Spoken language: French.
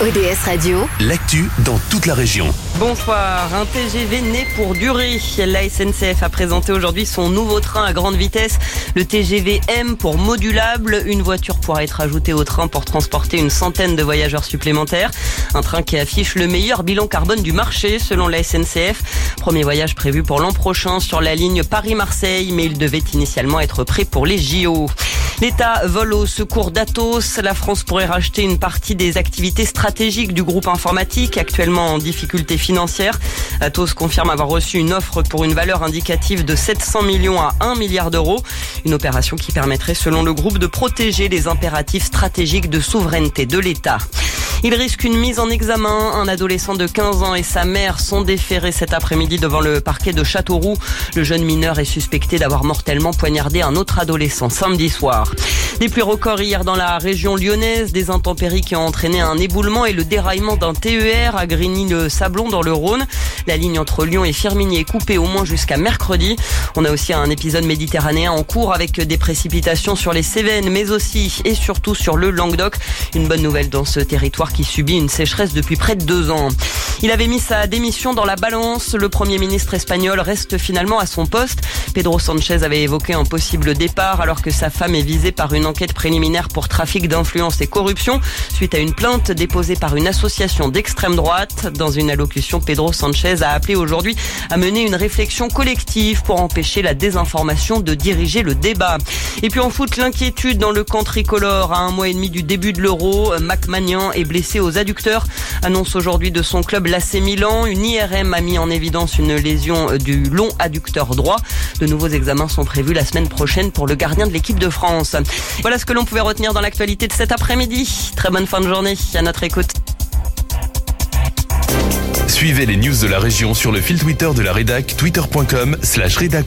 ODS Radio, l'actu dans toute la région. Bonsoir, un TGV né pour durer. La SNCF a présenté aujourd'hui son nouveau train à grande vitesse, le TGV M pour modulable. Une voiture pourra être ajoutée au train pour transporter une centaine de voyageurs supplémentaires. Un train qui affiche le meilleur bilan carbone du marché selon la SNCF. Premier voyage prévu pour l'an prochain sur la ligne Paris-Marseille, mais il devait initialement être prêt pour les JO. L'État vole au secours d'Atos. La France pourrait racheter une partie des activités stratégiques du groupe informatique, actuellement en difficulté financière. Atos confirme avoir reçu une offre pour une valeur indicative de 700 millions à 1 milliard d'euros. Une opération qui permettrait, selon le groupe, de protéger les impératifs stratégiques de souveraineté de l'État. Il risque une mise en examen. Un adolescent de 15 ans et sa mère sont déférés cet après-midi devant le parquet de Châteauroux. Le jeune mineur est suspecté d'avoir mortellement poignardé un autre adolescent samedi soir. Des pluies records hier dans la région lyonnaise, des intempéries qui ont entraîné un éboulement et le déraillement d'un TER à Grigny-le-Sablon dans le Rhône. La ligne entre Lyon et Firminy est coupée au moins jusqu'à mercredi. On a aussi un épisode méditerranéen en cours avec des précipitations sur les Cévennes, mais aussi et surtout sur le Languedoc. Une bonne nouvelle dans ce territoire qui subit une sécheresse depuis près de 2 ans. Il avait mis sa démission dans la balance. Le Premier ministre espagnol reste finalement à son poste. Pedro Sánchez avait évoqué un possible départ alors que sa femme est visée par une enquête préliminaire pour trafic d'influence et corruption suite à une plainte déposée par une association d'extrême droite. Dans une allocution, Pedro Sánchez a appelé aujourd'hui à mener une réflexion collective pour empêcher la désinformation de diriger le débat. Et puis en foot, l'inquiétude dans le camp tricolore. À 1 mois et demi du début de l'Euro, Mac Magnan est blessé aux adducteurs. Annonce aujourd'hui de son club l'AC Milan. Une IRM a mis en évidence une lésion du long adducteur droit. De nouveaux examens sont prévus la semaine prochaine pour le gardien de l'équipe de France. Voilà ce que l'on pouvait retenir dans l'actualité de cet après-midi. Très bonne fin de journée à notre écoute. Suivez les news de la région sur le fil Twitter de la rédac, twitter.com/rédac.